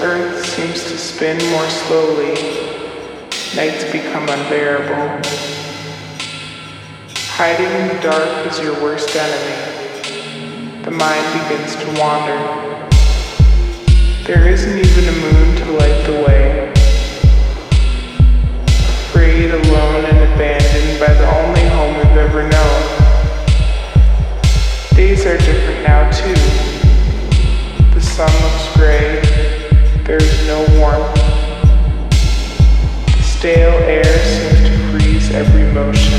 Earth seems to spin more slowly. Nights become unbearable. Hiding in the dark is your worst enemy. The mind begins to wander. There isn't even a moon to light the way. Afraid, alone, and abandoned by the only home we've ever known. Days are different now too. The sun looks gray. There's no warmth. The stale air seems to freeze every motion.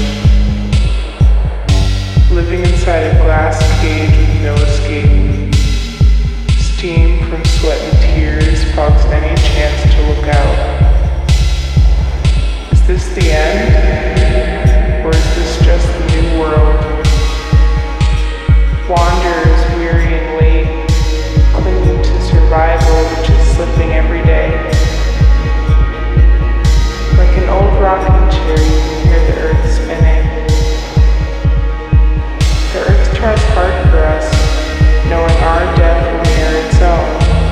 Living inside a glass cage with no escape. Steam from sweat and tears fogs any chance to look out. Is this the end? Or is this just the new world? Wanderers weary and late, clinging to survival which is slipping every day. Like an old rocking chair, you can hear the earth spinning. The earth tries hard for us, knowing our death will near its own.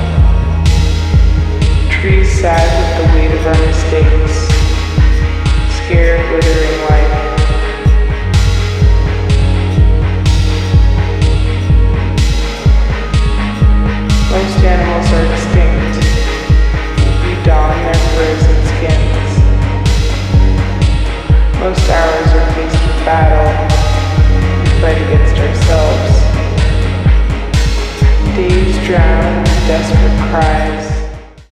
Trees sad with the weight of our mistakes, scared, withering life. Most animals are extinct. We don their frozen skins. Most hours are faced with battle. We fight against ourselves. Days drown in desperate cries.